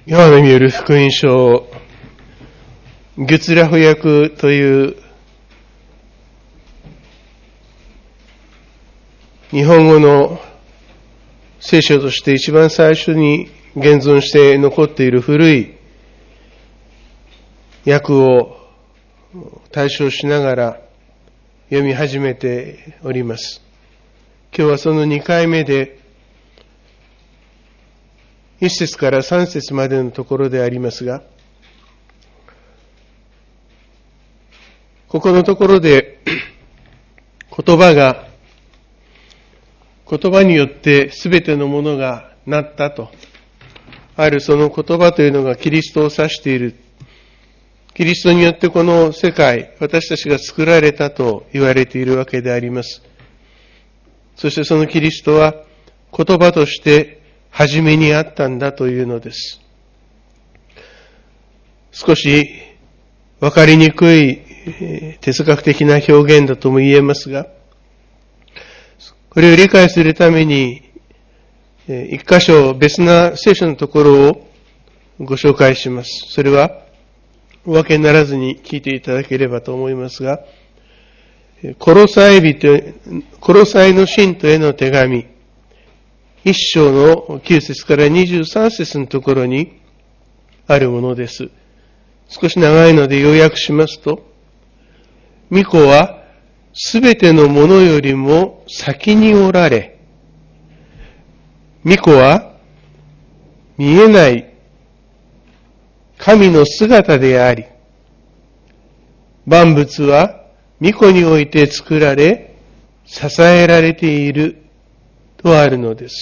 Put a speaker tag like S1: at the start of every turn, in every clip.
S1: ヨハネによる福音書、ギュツラ翻訳という日本語の聖書として一番最初に現存して残っている古い訳を対象しながら読み始めております。今日はその2回目で1節から3節までのところでありますが、ここのところで言葉によってすべてのものがなったとある、その言葉というのがキリストを指している。キリストによってこの世界、私たちが作られたと言われているわけであります。そしてそのキリストは言葉として初めにあったんだというのです。少しわかりにくい哲学的な表現だとも言えますが、これを理解するために一箇所別な聖書のところをご紹介します。それはお分けにならずに聞いていただければと思いますが、コロサイの信徒への手紙1章の9節から23節のところにあるものです。少し長いので要約しますと、御子はすべてのものよりも先におられ、御子は見えない神の姿であり、万物は御子において作られ、支えられているとあるのです。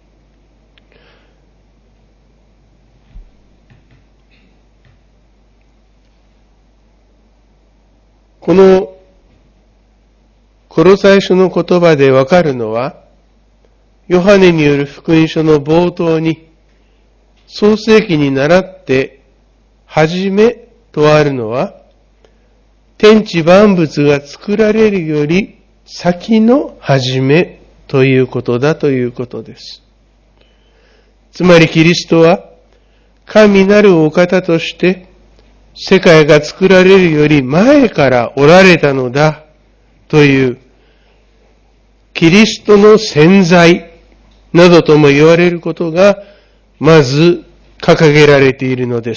S1: このコロサイ書の言葉でわかるのは、ヨハネによる福音書の冒頭に、創世記に倣ってはじめとあるのは、天地万物が作られるより先のはじめということだということです。つまりキリストは神なるお方として世界が作られるより前からおられたのだというキリストの潜在などとも言われることがまず掲げられているのです。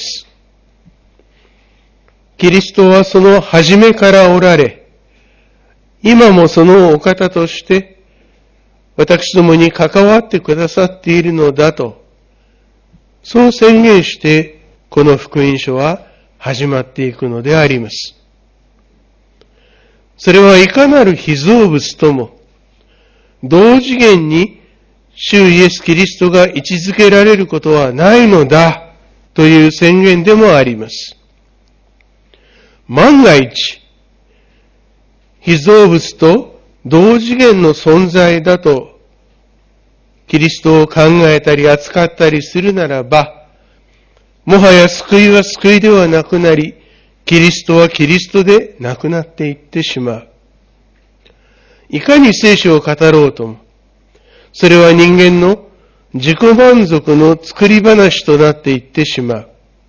S1: キリストはその初めからおられ、今もそのお方として私どもに関わってくださっているのだと、そう宣言してこの福音書は始まっていくのであります。それはいかなる被造物とも同次元に主イエス・キリストが位置づけられることはないのだという宣言でもあります。万が一、被造物と同次元の存在だとキリストを考えたり扱ったりするならば、もはや救いは救いではなくなり、キリストはキリストでなくなっていってしまう。いかに聖書を語ろうとも、それは人間の自己満足の作り話となっていってしまう。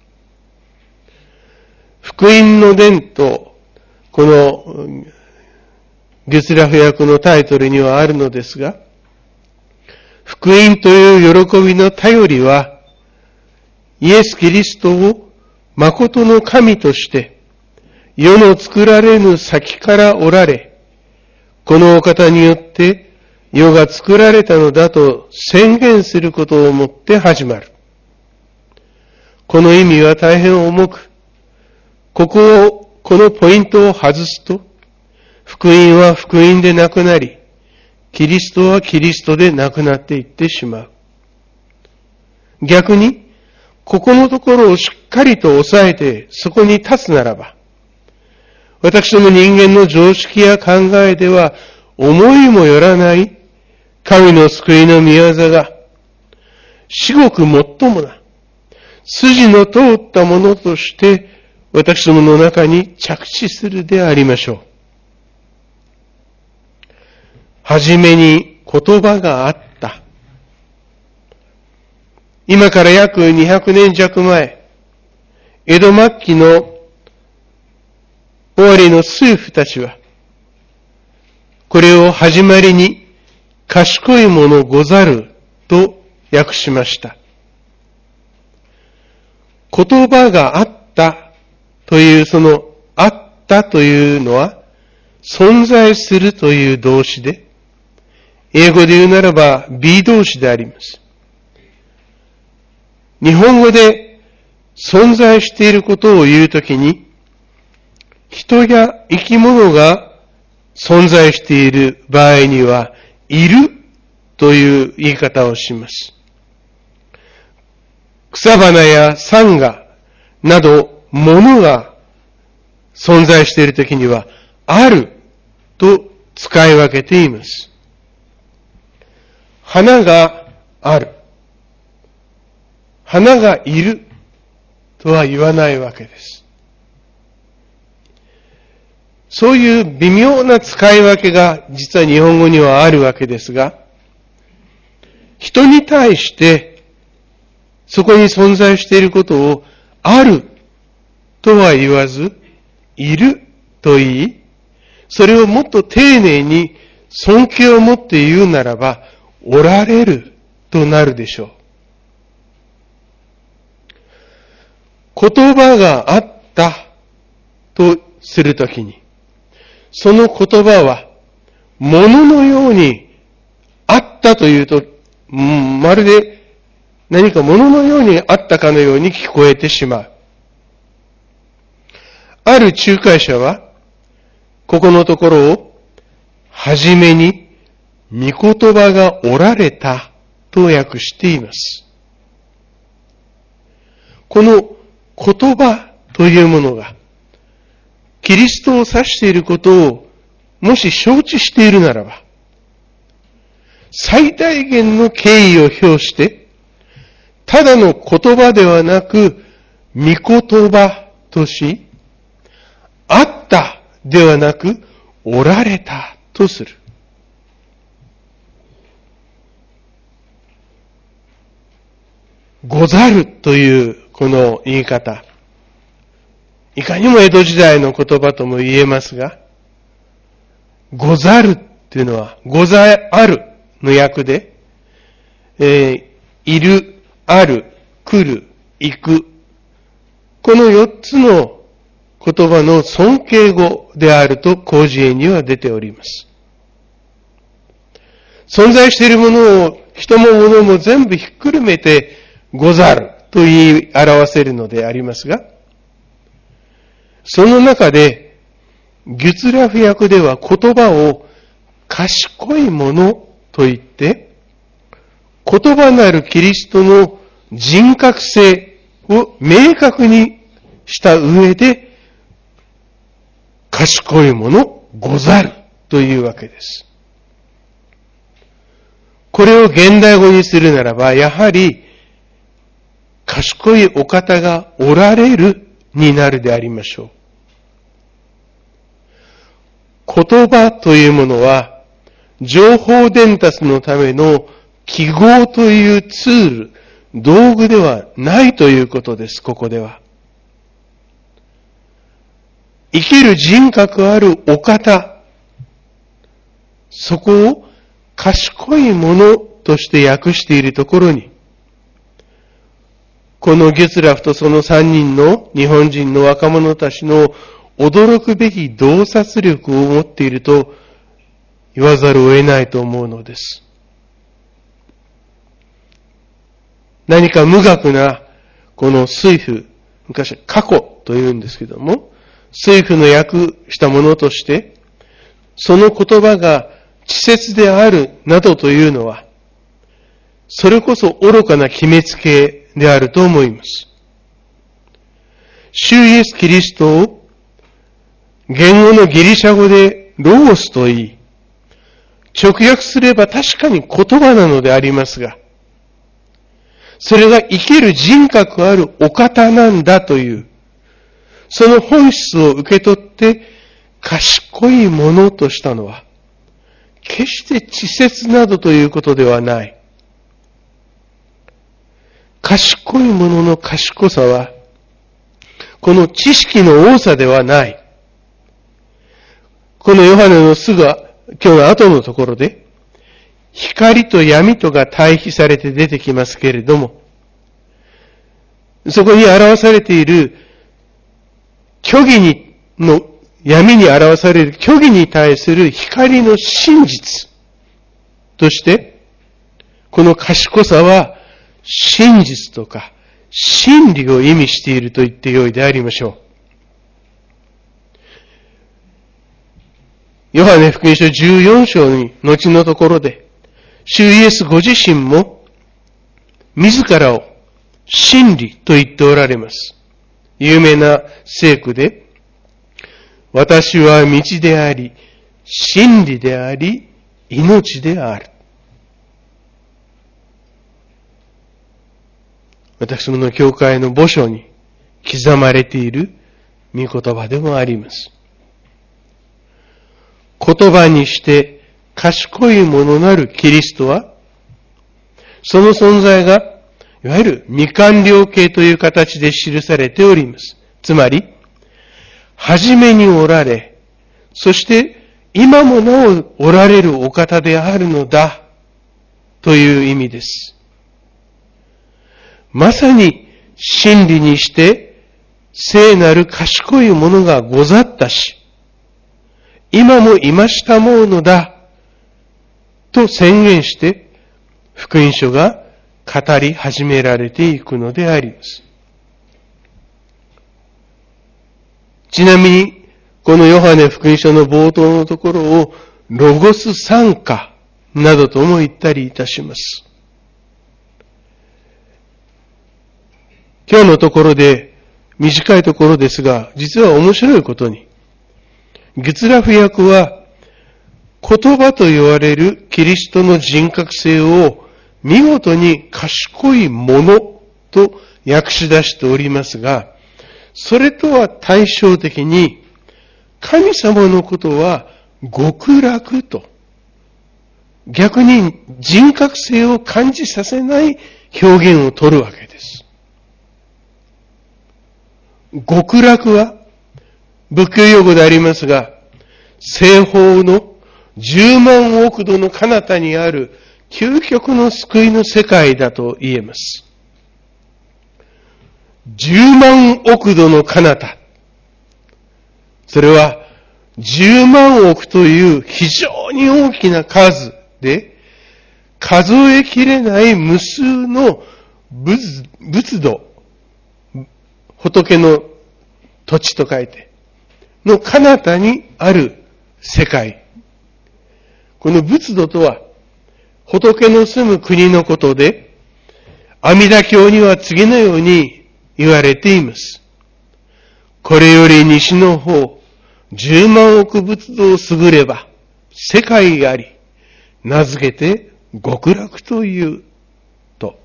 S1: 福音の伝と、このギュツラフ訳のタイトルにはあるのですが、福音という喜びの頼りは、イエス・キリストを誠の神として、世の作られぬ先からおられ、このお方によって世が作られたのだと宣言することをもって始まる。この意味は大変重く、このポイントを外すと、福音は福音でなくなり、キリストはキリストでなくなっていってしまう。逆に、ここのところをしっかりと押さえてそこに立つならば、私ども人間の常識や考えでは思いもよらない神の救いの御業が、至極最もな、筋の通ったものとして私どもの中に着地するでありましょう。はじめに言葉があった。 今から約200年弱前、江戸末期の終わりの数夫たちは、これを始まりに賢いものござると訳しました。言葉があったというそのあったというのは存在するという動詞で、英語で言うならば be 動詞であります。日本語で存在していることを言うときに、人や生き物が存在している場合には、いるという言い方をします。草花や山河など物が存在しているときには、あると使い分けています。花がある。花がいるとは言わないわけです。そういう微妙な使い分けが実は日本語にはあるわけですが、人に対してそこに存在していることをあるとは言わず、いると言い、それをもっと丁寧に尊敬を持って言うならば、おられるとなるでしょう。言葉があったとするときに、その言葉は物のようにあったというと、まるで何か物のようにあったかのように聞こえてしまう。ある仲介者は、ここのところを、はじめに御言葉がおられたと訳しています。この言葉というものが、キリストを指していることをもし承知しているならば、最大限の敬意を表して、ただの言葉ではなく、御言葉とし、あったではなく、おられたとする。ござるというこの言い方。いかにも江戸時代の言葉とも言えますが、ござるっていうのは、ござあるの訳で、いる、ある、来る、行く。この4つの言葉の尊敬語であると広辞苑には出ております。存在しているものを、人も物も全部ひっくるめて、ござると言い表せるのでありますが、その中で、ギュツラフ訳では言葉を賢いものと言って、言葉なるキリストの人格性を明確にした上で、賢いものござるというわけです。これを現代語にするならば、やはり、賢いお方がおられるになるでありましょう。言葉というものは、情報伝達のための記号というツール、道具ではないということです、ここでは。生きる人格あるお方、そこを賢いものとして訳しているところに、このゲツラフとその3人の日本人の若者たちの驚くべき洞察力を持っていると言わざるを得ないと思うのです。何か無学なこの水夫、昔は過去と言うんですけども、水夫の訳したものとして、その言葉が稚拙であるなどというのは、それこそ愚かな決めつけであると思います。主イエス・キリストを言語のギリシャ語でロースと言い、直訳すれば確かに言葉なのでありますが、それが生きる人格あるお方なんだという、その本質を受け取って賢いものとしたのは、決して稚拙などということではない。 賢い者の賢さは、この知識の多さではない。このヨハネのすぐ今日の後のところで、光と闇とが対比されて出てきますけれども、そこに表されている虚偽の闇に表される虚偽に対する光の真実として、この賢さは真実とか真理を意味していると言ってよいでありましょう。ヨハネ福音書14章に後のところで、主イエスご自身も自らを真理と言っておられます。有名な聖句で、私は道であり、真理であり、命である。私どもの教会の墓所に刻まれている御言葉でもあります。言葉にして賢いものなるキリストは、その存在がいわゆる未完了形という形で記されております。つまり、初めにおられ、そして今もなおおられるお方であるのだという意味です。まさに真理にして聖なる賢いものがござったし、今も今したもうのだと宣言して福音書が語り始められていくのであります。ちなみにこのヨハネ福音書の冒頭のところをロゴス賛歌などとも言ったりいたします。今日のところで短いところですが、実は面白いことにゲツラフ訳は言葉と言われるキリストの人格性を見事に賢いものと訳し出しておりますが、それとは対照的に神様のことは極楽と、逆に人格性を感じさせない表現を取るわけです。極楽は仏教用語でありますが、西方の10万億度の彼方にある究極の救いの世界だと言えます。10万億度の彼方。それは10万億という非常に大きな数で、数えきれない無数の仏土、仏の土地と書いて、の彼方にある世界。この仏土とは、仏の住む国のことで、阿弥陀経には次のように言われています。これより西の方、10万億仏土を過ぐれば、世界があり、名付けて極楽というと。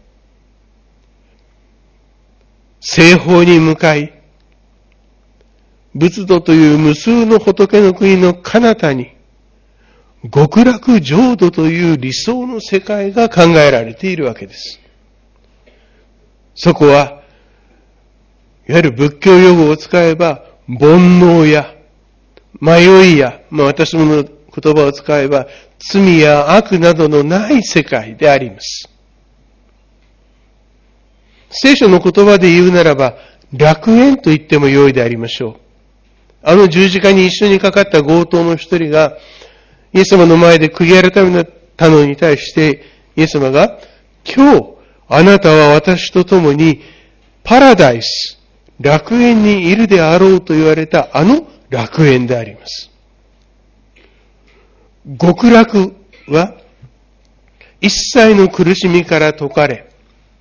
S1: 西方に向かい、仏土という無数の仏の国の彼方に、極楽浄土という理想の世界が考えられているわけです。そこは、いわゆる仏教用語を使えば、煩悩や迷いや、私どもの言葉を使えば、罪や悪などのない世界であります。聖書の言葉で言うならば、楽園と言っても良いでありましょう。あの十字架に一緒にかかった強盗の一人が、イエス様の前で悔い改めたのに対して、イエス様が、今日、あなたは私と共にパラダイス、楽園にいるであろうと言われたあの楽園であります。極楽は、一切の苦しみから解かれ、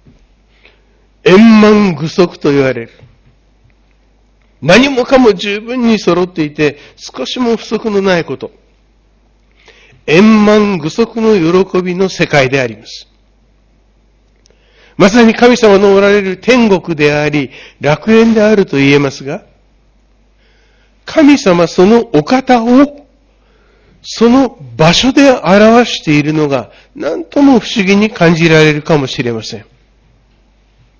S1: 円満具足と言われる。何もかも十分に揃っていて、少しも不足のないこと。円満具足の喜びの世界であります。まさに神様のおられる天国であり、楽園であると言えますが、神様そのお方を、その場所で表しているのが、何とも不思議に感じられるかもしれません。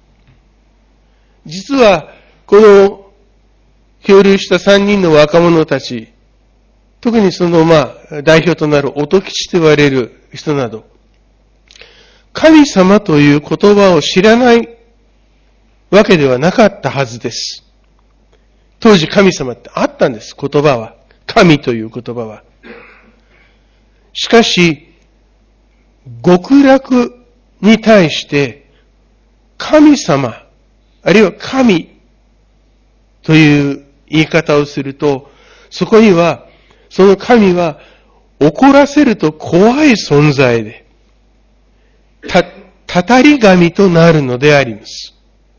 S1: 実は、この漂流した3人の若者たち、特にその代表となる音吉と言われる人など、神様という言葉を知らないわけではなかったはずです。当時神様ってあったんです、言葉は。神という言葉は。しかし、極楽に対して神様、あるいは神という言い方をすると、そこには、その神は怒らせると怖い存在で、たたり神となるのであります。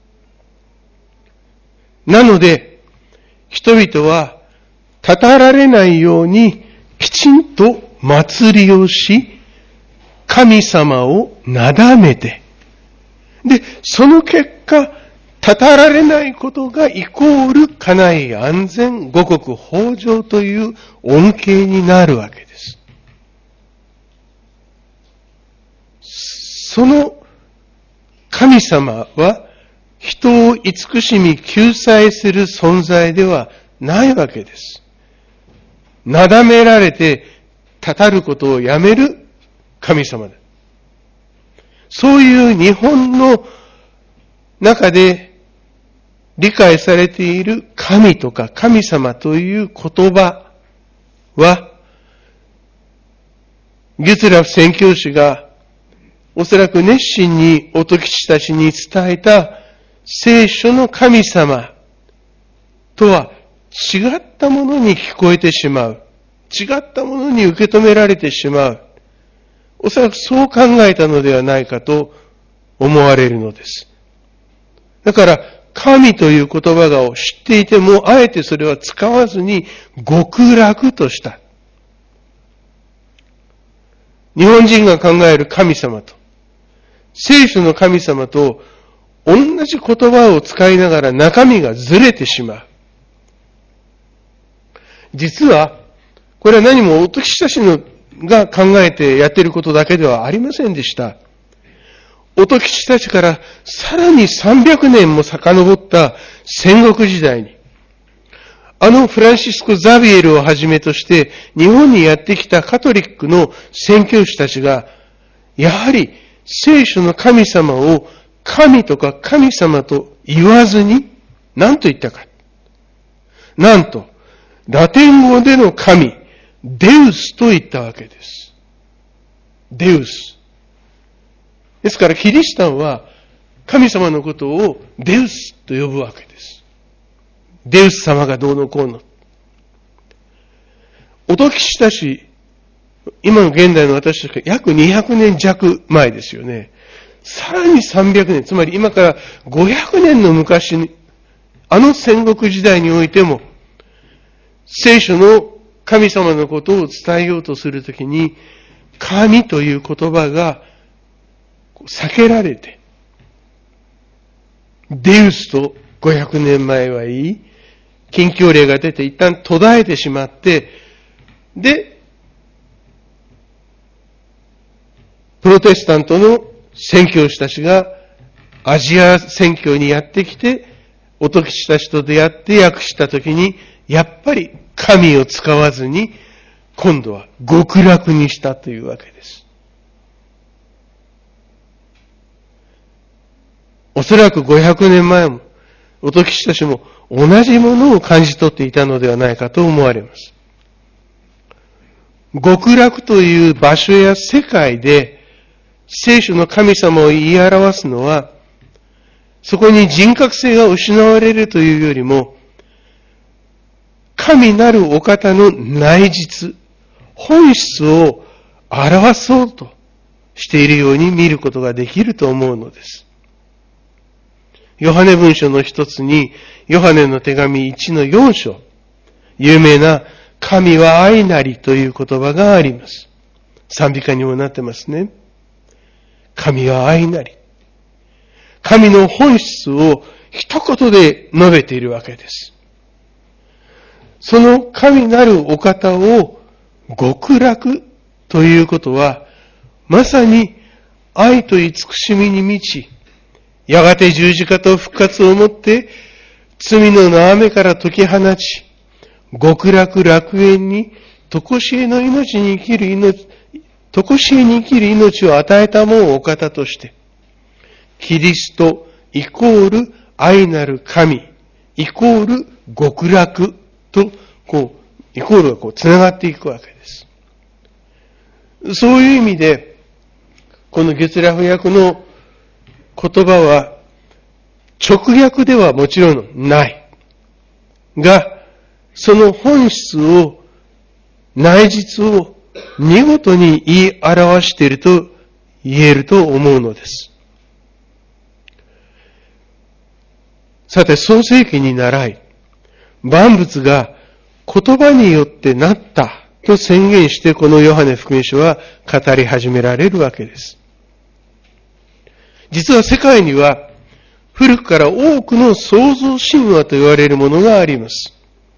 S1: なので、人々はたたられないようにきちんと祭りをし、神様をなだめて、で、その結果、たたられないことがイコール家内安全、五穀豊穣という恩恵になるわけです。その神様は人を慈しみ救済する存在ではないわけです。なだめられてたたることをやめる神様だ。そういう日本の中で理解されている神とか神様という言葉は、ゲツラフ宣教師がおそらく熱心に音吉たちに伝えた聖書の神様とは違ったものに聞こえてしまう。違ったものに受け止められてしまう。おそらくそう考えたのではないかと思われるのです。だから、神という言葉を知っていても、あえてそれは使わずに極楽とした。日本人が考える神様と、聖書の神様と同じ言葉を使いながら中身がずれてしまう。実は、これは何も音吉たちが考えてやっていることだけではありませんでした。音吉たちからさらに300年も遡った戦国時代に、フランシスコ・ザビエルをはじめとして日本にやってきたカトリックの宣教師たちが、やはり聖書の神様を神とか神様と言わずに、何と言ったか。なんと、ラテン語での神、デウスと言ったわけです。デウス。ですからキリシタンは神様のことをデウスと呼ぶわけです。デウス様がどうのこうの。音吉たち、今の現代の私たちが約200年弱前ですよね。さらに300年、つまり今から500年の昔に、戦国時代においても、聖書の神様のことを伝えようとするときに、神という言葉が避けられて、デウスと500年前はいい、禁教令が出て一旦途絶えてしまって、で、プロテスタントの宣教師たちがアジア宣教にやってきて、音吉たちと出会って訳したときに、やっぱり神を使わずに、今度は極楽にしたというわけです。おそらく500年前も、音吉たちも同じものを感じ取っていたのではないかと思われます。極楽という場所や世界で、聖書の神様を言い表すのは、そこに人格性が失われるというよりも、神なるお方の内実、本質を表そうとしているように見ることができると思うのです。ヨハネ文書の一つに、ヨハネの手紙1の4章、有名な神は愛なりという言葉があります。賛美歌にもなってますね。神は愛なり。神の本質を一言で述べているわけです。その神なるお方を極楽ということは、まさに愛と慈しみに満ち、 やがて十字架と復活をもって、罪の縄目から解き放ち、極楽楽園に、常しえに生きる命を与えたもんお方として、キリストイコール愛なる神、イコール極楽と、イコールが繋がっていくわけです。そういう意味で、この月ラフ訳の言葉は、直訳ではもちろんない。が、その本質を、内実を見事に言い表していると言えると思うのです。さて、創世記に倣い、万物が言葉によってなったと宣言して、このヨハネ福音書は語り始められるわけです。実は世界には、古くから多くの創造神話と言われるものがあります。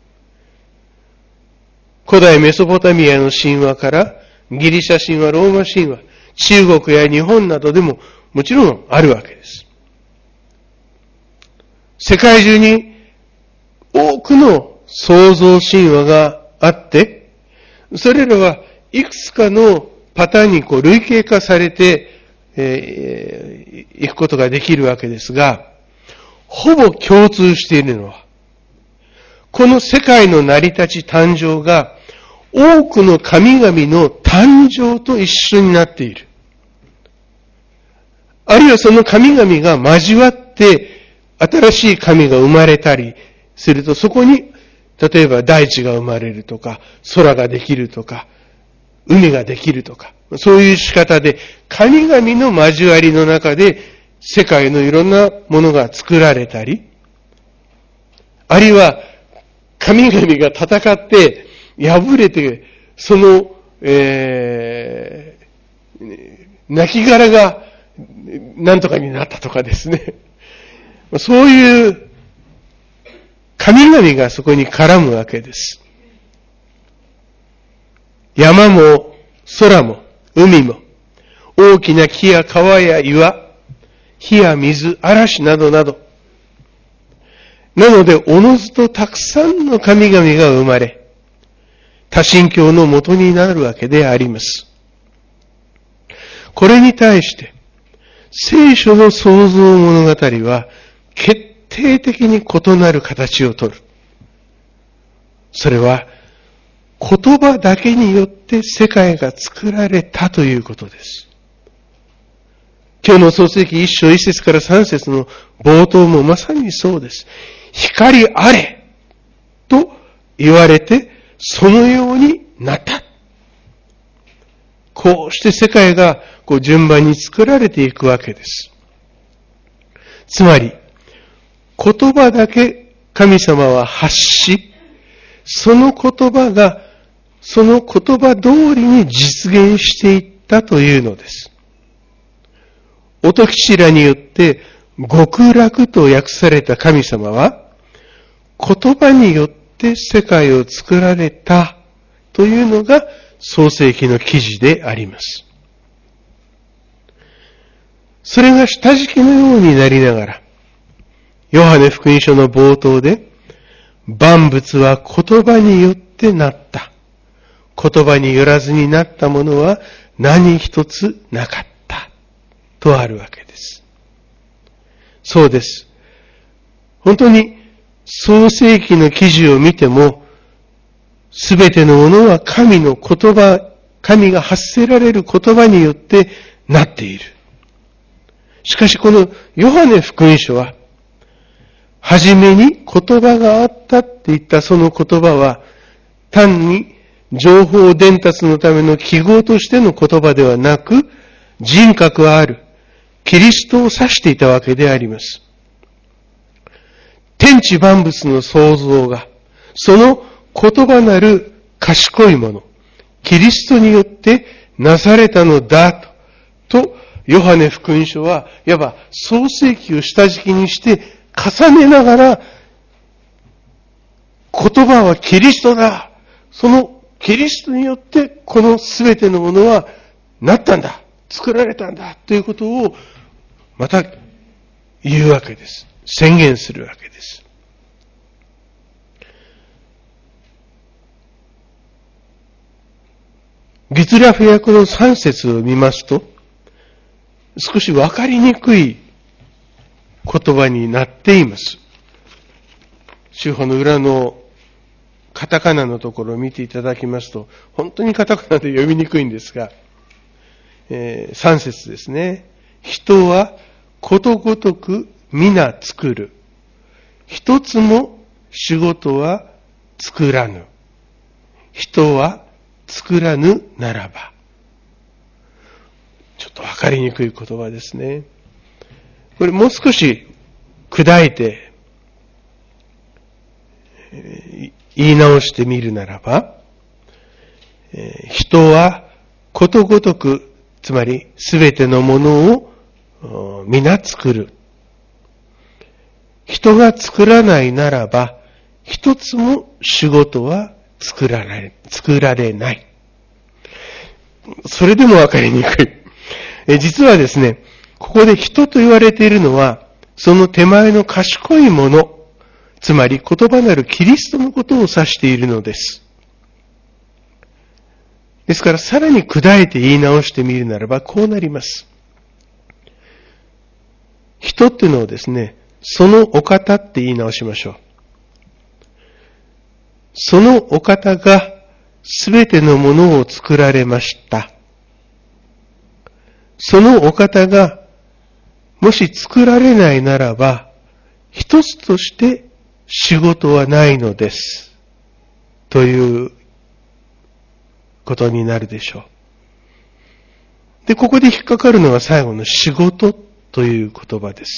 S1: 古代メソポタミアの神話から、ギリシャ神話、ローマ神話、中国や日本などでももちろんあるわけです。世界中に多くの創造神話があって、それらはいくつかのパターンに類型化されていくことができるわけですが、ほぼ共通しているのは、この世界の成り立ち誕生が多くの神々の誕生と一緒になっている。あるいはその神々が交わって新しい神が生まれたりすると、そこに例えば大地が生まれるとか、空ができるとか、海ができるとか、そういう仕方で神々の交わりの中で世界のいろんなものが作られたり、あるいは神々が戦って敗れて、その、亡骸が何とかになったとかですね。そういう神々がそこに絡むわけです。山も空も海も大きな木や川や岩、火や水、嵐などなど。なので、おのずとたくさんの神々が生まれ、多神教の元になるわけであります。これに対して、聖書の創造物語は決定的に異なる形をとる。それは、言葉だけによって世界が作られたということです。今日の創世記1章1節から3節の冒頭もまさにそうです。光あれと言われて、そのようになった。こうして世界が順番に作られていくわけです。つまり、言葉だけ神様は発し、その言葉がその言葉通りに実現していったというのです。音吉らによって極楽と訳された神様は、言葉によって世界を作られたというのが創世記の記事であります。それが下敷きのようになりながら、ヨハネ福音書の冒頭で、万物は言葉によってなった。言葉によらずになったものは何一つなかった。とあるわけです。そうです。本当に創世記の記事を見ても、すべてのものは神の言葉、神が発せられる言葉によってなっている。しかしこのヨハネ福音書は、はじめに言葉があったって言ったその言葉は、単に情報伝達のための記号としての言葉ではなく、人格ある、キリストを指していたわけであります。天地万物の創造が、その言葉なる賢いもの、キリストによってなされたのだと、ヨハネ福音書はいわば創世記を下敷きにして重ねながら、言葉はキリストだ。そのキリストによってこのすべてのものはなったんだ。作られたんだ。ということをまた言うわけです。宣言するわけです。月ラ訳の3節を見ますと、少しわかりにくい言葉になっています。修法の裏のカタカナのところを見ていただきますと、本当にカタカナで読みにくいんですが、3節ですね。人はことごとく皆作る。一つも仕事は作らぬ。人は作らぬならば。ちょっとわかりにくい言葉ですね。これもう少し砕いて言い直してみるならば、人はことごとく、つまりすべてのものを皆作る。人が作らないならば、一つも仕事は作られない。それでもわかりにくい。実はですね、ここで人と言われているのは、その手前の賢いもの、つまり言葉なるキリストのことを指しているのです。ですからさらに砕いて言い直してみるならばこうなります。人っていうのをですね、そのお方って言い直しましょう。そのお方がすべてのものを作られました。そのお方がもし作られないならば、一つとして仕事はないのです。ということになるでしょう。で、ここで引っかかるのは最後の仕事という言葉です。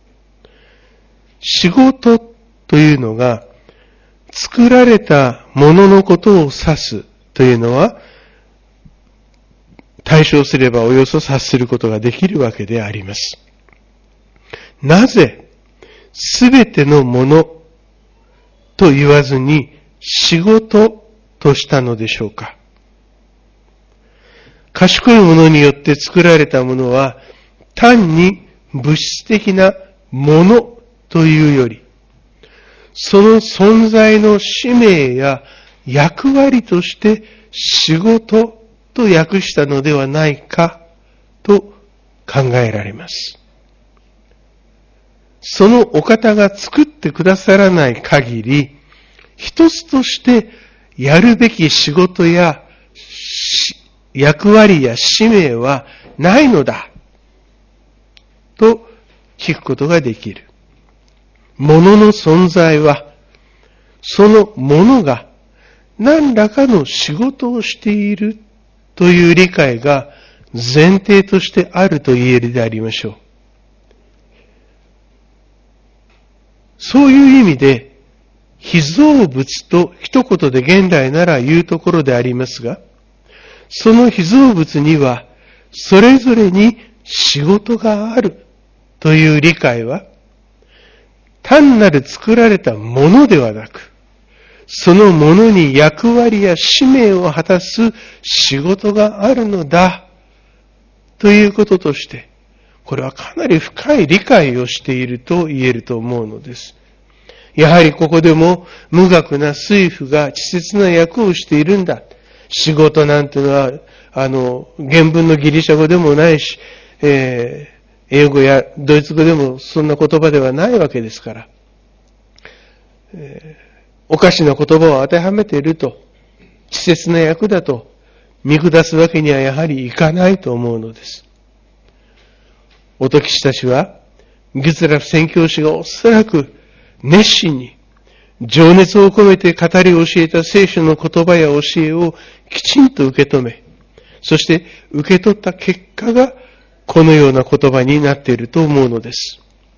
S1: 仕事というのが作られたもののことを指すというのは、対象すればおよそ察することができるわけであります。なぜ、すべてのものと言わずに仕事としたのでしょうか。賢いものによって作られたものは単に物質的なものというより、その存在の使命や役割として仕事と訳したのではないかと考えられます。そのお方が作ってくださらない限り、一つとしてやるべき仕事や役割や使命はないのだと聞くことができる。物の存在は、その物が何らかの仕事をしているという理解が前提としてあると言えるでありましょう。そういう意味で、被造物と一言で現代なら言うところでありますが、その被造物にはそれぞれに仕事があるという理解は、単なる作られたものではなく、そのものに役割や使命を果たす仕事があるのだということとして、これはかなり深い理解をしていると言えると思うのです。やはりここでも無学な水夫が稚拙な役をしているんだ。仕事なんてのは、原文のギリシャ語でもないし、英語やドイツ語でもそんな言葉ではないわけですから、おかしな言葉を当てはめていると、稚拙な役だと見下すわけにはやはりいかないと思うのです。音吉たちは、ギュツラフ宣教師がおそらく熱心に情熱を込めて語り教えた聖書の言葉や教えをきちんと受け止め、そして受け取った結果がこのような言葉になっていると思うのです。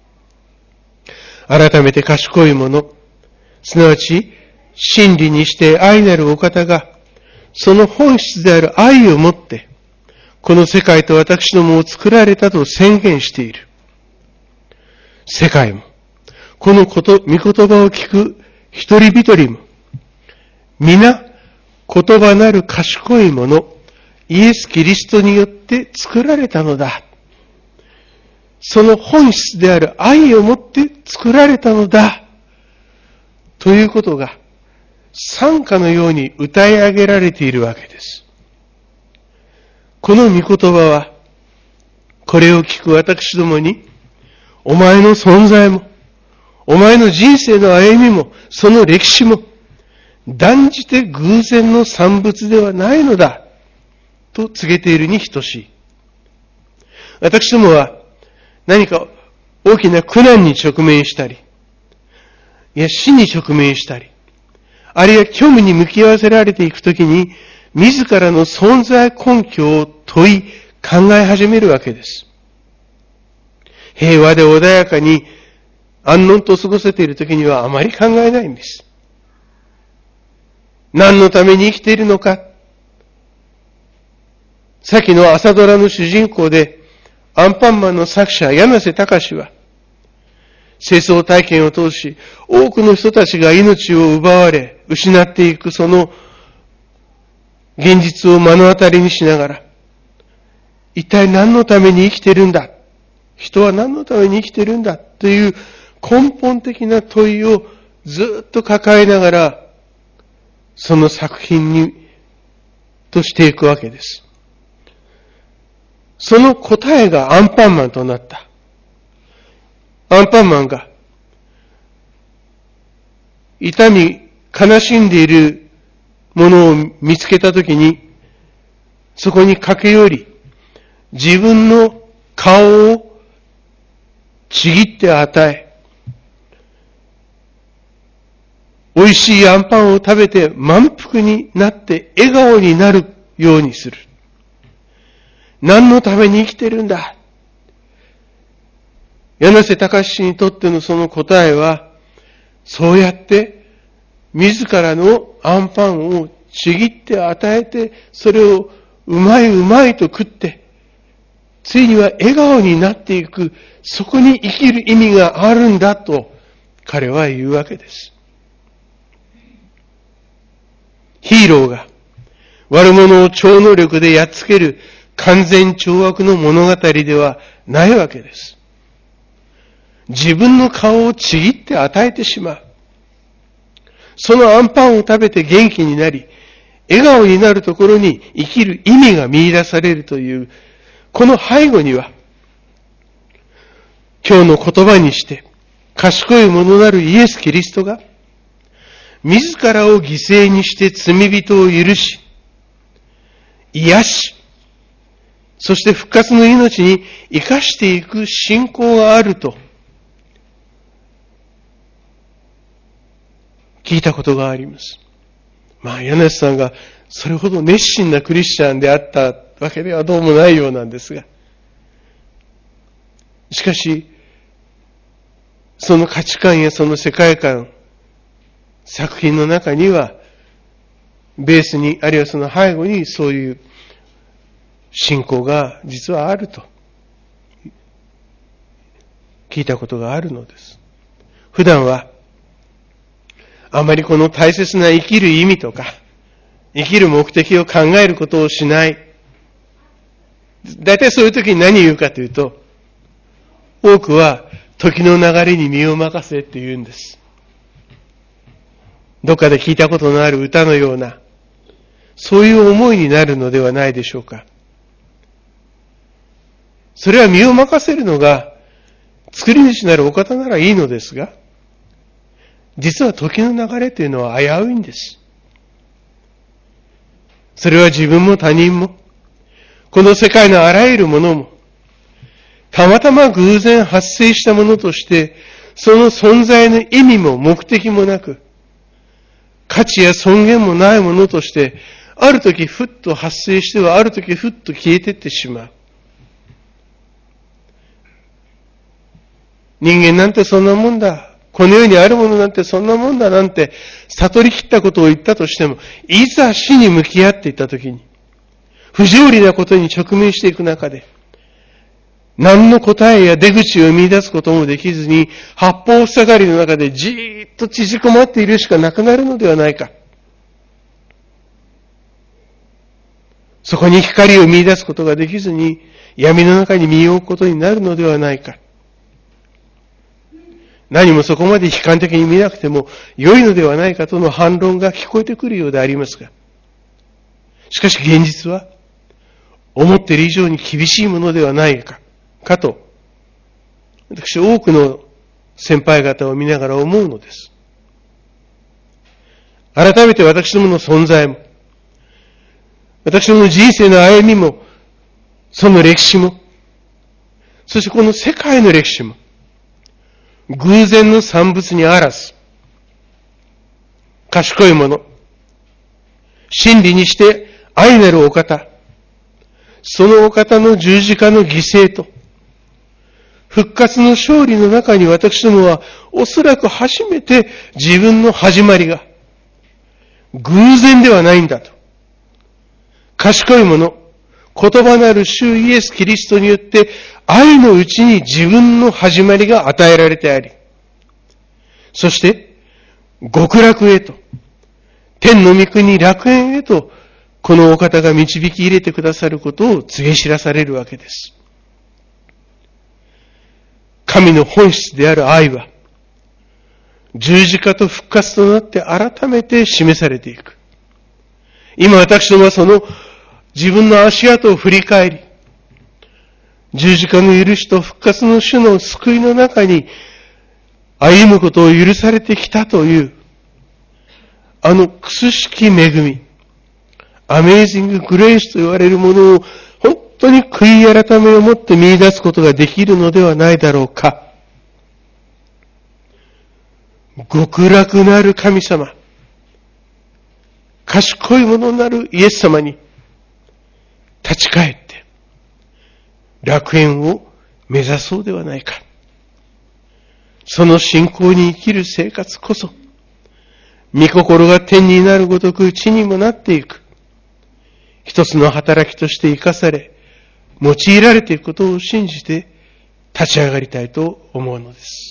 S1: 改めて賢いもの、すなわち真理にして愛なるお方がその本質である愛をもってこの世界と私どもを作られたと宣言している。世界もこの御言葉を聞く一人一人も皆言葉なる賢いものイエス・キリストによって作られたのだ。 その本質である愛をもって作られたのだ。ということが、賛歌のように歌い上げられているわけです。この御言葉は、これを聞く私どもに、お前の存在も、お前の人生の歩みも、その歴史も、断じて偶然の産物ではないのだ、と告げているに等しい。私どもは、何か大きな苦難に直面したり、いや死に直面したり、あるいは虚無に向き合わせられていくときに、自らの存在根拠を問い、考え始めるわけです。平和で穏やかに安穏と過ごせているときにはあまり考えないんです。何のために生きているのか。さっきの朝ドラの主人公で、アンパンマンの作者、柳瀬隆は、清掃体験を通し、多くの人たちが命を奪われ、失っていくその現実を目の当たりにしながら、一体何のために生きてるんだ、人は何のために生きてるんだという根本的な問いをずっと抱えながら、その作品にとしていくわけです。その答えがアンパンマンとなった。アンパンマンが痛み、悲しんでいるものを見つけたときに、そこに駆け寄り、自分の顔をちぎって与え、美味しいアンパンを食べて満腹になって笑顔になるようにする。何のために生きてるんだ。柳瀬隆氏にとってのその答えは、そうやって自らのアンパンをちぎって与えて、それをうまいうまいと食って、ついには笑顔になっていく、そこに生きる意味があるんだと彼は言うわけです。ヒーローが悪者を超能力でやっつける完全懲悪の物語ではないわけです。自分の顔をちぎって与えてしまう。そのアンパンを食べて元気になり、笑顔になるところに生きる意味が見出されるという、この背後には、今日の言葉にして、賢いものなるイエス・キリストが、自らを犠牲にして罪人を許し、癒し、そして復活の命に生かしていく信仰があると、聞いたことがあります。柳瀬さんがそれほど熱心なクリスチャンであったわけではどうもないようなんですが、しかし、その価値観やその世界観、作品の中には、ベースに、あるいはその背後にそういう信仰が実はあると、聞いたことがあるのです。普段は、あまりこの大切な生きる意味とか、生きる目的を考えることをしない。大体そういう時に何言うかというと、多くは時の流れに身を任せって言うんです。どっかで聞いたことのある歌のような、そういう思いになるのではないでしょうか。それは身を任せるのが、作り主なるお方ならいいのですが、実は時の流れというのは危ういんです。それは自分も他人も、この世界のあらゆるものも、たまたま偶然発生したものとして、その存在の意味も目的もなく、価値や尊厳もないものとして、ある時ふっと発生しては、ある時ふっと消えていってしまう。人間なんてそんなもんだ。この世にあるものなんてそんなもんだなんて悟り切ったことを言ったとしても、いざ死に向き合っていったときに、不条理なことに直面していく中で、何の答えや出口を見出すこともできずに、八方塞がりの中でじーっと縮こまっているしかなくなるのではないか。そこに光を見出すことができずに、 闇の中に身を置くことになるのではないか。何もそこまで悲観的に見なくても良いのではないかとの反論が聞こえてくるようでありますが、しかし現実は思っている以上に厳しいものではないかと、私多くの先輩方を見ながら思うのです。改めて私どもの存在も、私どもの人生の歩みも、その歴史も、そしてこの世界の歴史も、偶然の産物にあらず、賢いもの、真理にして愛なるお方、そのお方の十字架の犠牲と、復活の勝利の中に私どもはおそらく初めて自分の始まりが偶然ではないんだと。賢いもの、言葉なる主イエス・キリストによって愛のうちに自分の始まりが与えられてあり、そして極楽へと、天の御国楽園へと、このお方が導き入れてくださることを告げ知らされるわけです。神の本質である愛は、十字架と復活となって改めて示されていく。今私どもはその自分の足跡を振り返り、十字架の許しと復活の主の救いの中に歩むことを許されてきたという、あのくすしき恵み、アメイジンググレイスと言われるものを本当に悔い改めをもって見出すことができるのではないだろうか。極楽なる神様、賢いものなるイエス様に立ち返って楽園を目指そうではないか。その信仰に生きる生活こそ、御心が天になるごとく地にもなっていく。一つの働きとして生かされ、用いられていくことを信じて立ち上がりたいと思うのです。